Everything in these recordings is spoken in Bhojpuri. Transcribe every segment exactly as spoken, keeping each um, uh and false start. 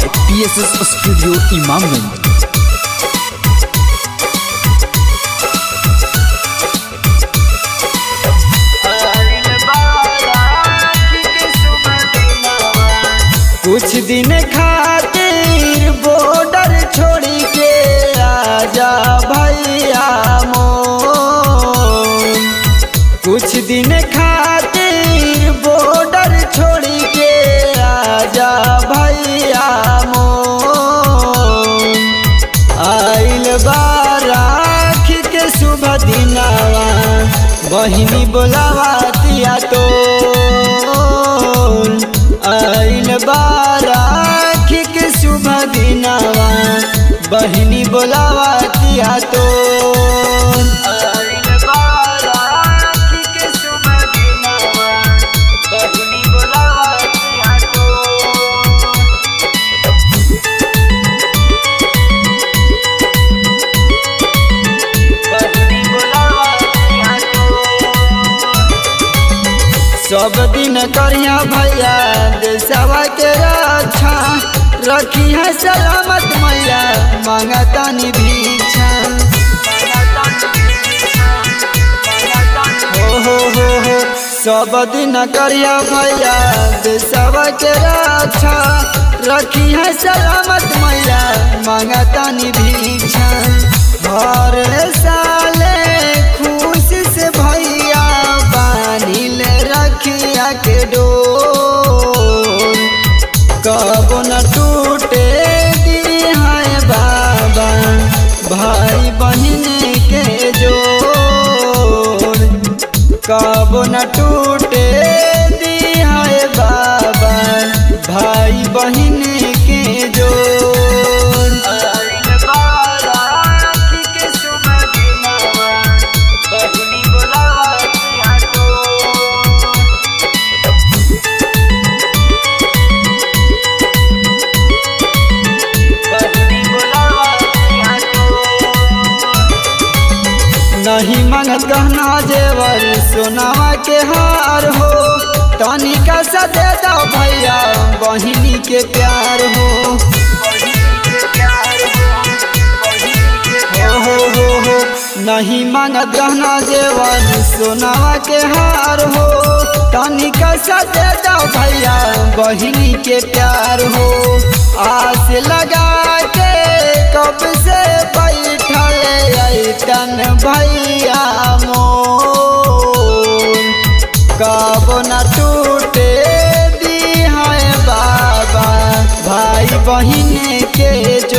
पी एस एस स्टूडियो इमामगंज। कुछ दिन खातिर बॉर्डर छोड़ी के आजा भैया मोर। कुछ दिन खातिर बॉर्डर छोड़ी के आजा भैया मोर। आइल बाराख के शुभ दिनावा बहिनी बोलावा तिया तो। आइल बाराख के शुभ दिनावा बहिनी बोलावा तिया तो। आइल बाराख के शुभ दिनावा बहिनी बोलावा तिया तो। बहिनी बोलावा तिया तो। सब दिन करिया भैया देशवा के रक्षा रखी है सलामत मैया मांगतानी भिक्षा। हो हो हो हो सब दिन करिया भैया देशवा के रक्षा रखी है सलामत मैया मांगतानी भिक्षा। हर साले खुशी से भैया बानिल रखिया के डोर। कबो न टूटे दी है बाबा भाई बहन के जोड़। कबो न टूटे दी है बाबा भाई बहन के जोड़। नहीं मांगत गहना जेवर सोनावा के हार हो। तनिका सा दे दो भैया बहिनी के प्यार हो। हो हो हो हो नहीं मांगत गहना जेवर सोनावा के हार हो। तनिका सा दे दो भैया बहिनी के प्यार हो। आस लगा के कब से बैठल तन भैया मोर। कबो न टूटे दी है बाबा भाई बहन के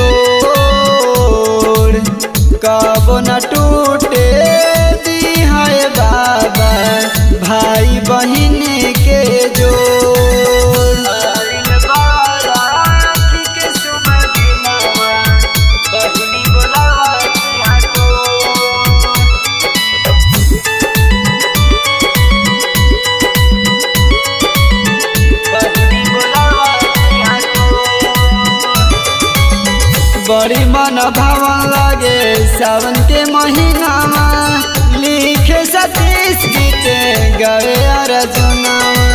जोड़। कबो न टूटे दी है बाबा भाई बहन के जोड़। बड़ी मन भावन लागे सावन के महीना में लिखे सतीश गीत गए अर्जुना।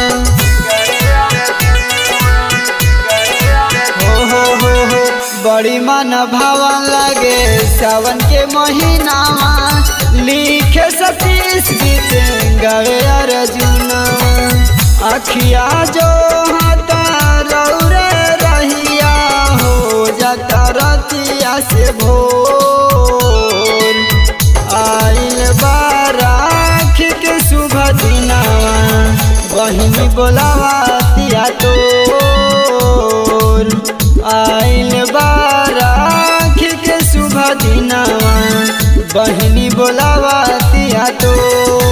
हो हो हो हो बड़ी मन भावन लागे सावन के महीना में लिखे सतीश गीत गए अर्जुना। अखिया जो हाथा रौरे रहिया हो जाता रतिया से भोर। आइल बाराख के शुभ दिनावा बहिनी बोलावा तिया तोर। आइल बाराख के शुभ दिनावा बहिनी बोलावा तिया तोर।